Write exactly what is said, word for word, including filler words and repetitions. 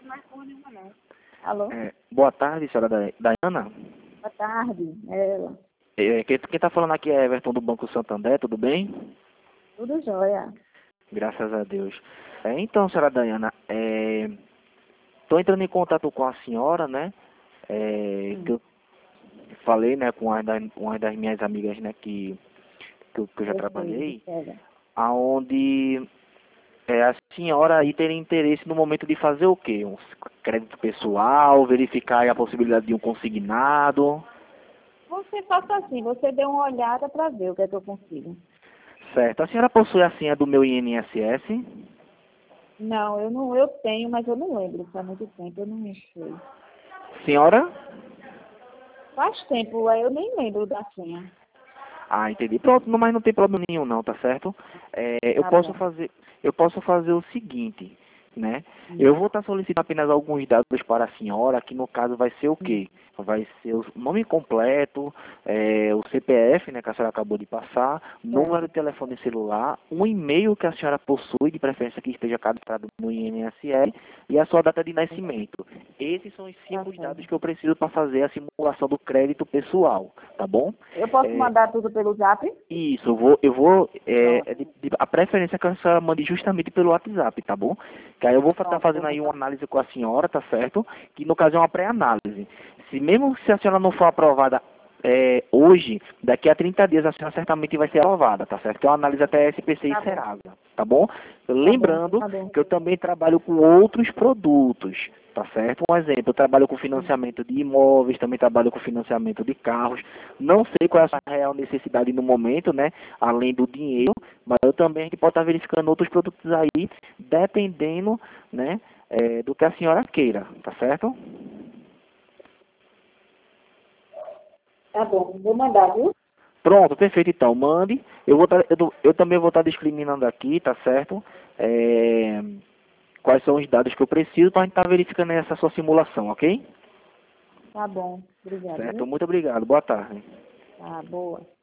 Alô? É, boa tarde, senhora Da- Daiana. Boa tarde. É ela. É, quem está falando aqui é Everton do Banco Santander, tudo bem? Tudo jóia. Graças a Deus. É, então, senhora Daiana, estou entrando em contato com a senhora, né? É, Hum. que eu falei, né, com uma das, uma das minhas amigas, né, que, que, eu, que eu já Eu sei, trabalhei, pega. aonde é, a senhora aí teria interesse no momento de fazer o quê? Um crédito pessoal, verificar a possibilidade de um consignado. Você faça assim, você dê uma olhada para ver o que é que eu consigo. Certo. A senhora possui a senha do meu I N S S? Não, eu não, eu tenho, mas eu não lembro, faz muito tempo, eu não me sei. Senhora? Faz tempo, aí eu nem lembro da senha. Ah, entendi. Pronto, não- mas não tem problema nenhum não, tá certo? É, eu Tá posso bom. fazer, eu posso fazer o seguinte, né? Hum. Eu vou estar solicitando apenas alguns dados para a senhora, que no caso vai ser o Hum. quê? Vai ser o nome completo, é, o C P F, né, que a senhora acabou de passar, número Certo. de telefone celular, um e-mail que a senhora possui, de preferência que esteja cadastrado no I N S S, e a sua data de nascimento. Esses são os Tá simples dados certo. que eu preciso para fazer a simulação do crédito pessoal, tá bom? Eu posso É, mandar tudo pelo zap? isso, eu vou, eu vou, é, Pronto. é de- de- a preferência é que a senhora mande justamente pelo WhatsApp, tá bom? Que aí eu vou estar Pronto, eu fazendo vou aí uma mandar. análise com a senhora, tá certo? Que no caso é uma pré-análise. Se mesmo se a senhora não for aprovada é, hoje, daqui a trinta dias a senhora certamente vai ser aprovada, tá certo? Que é uma análise até S P C e Tá bom, Serasa, tá bom? tá bom, Lembrando tá bom. que eu também trabalho com outros produtos, tá certo? Um exemplo, eu trabalho com Hum. financiamento de imóveis, também trabalho com financiamento de carros. Não sei qual é a sua real necessidade no momento, né? Além do dinheiro, mas eu também a gente pode estar verificando outros produtos aí, dependendo, né? é, do que a senhora queira, tá certo? Tá bom, vou mandar, viu? Pronto, perfeito então, mande. Eu, vou tá- eu, tô- eu também vou estar discriminando aqui, tá certo? É, quais são os dados que eu preciso para a gente estar verificando essa sua simulação, ok? Tá bom, obrigado, Certo, viu? muito obrigado. Boa tarde. Tá, boa.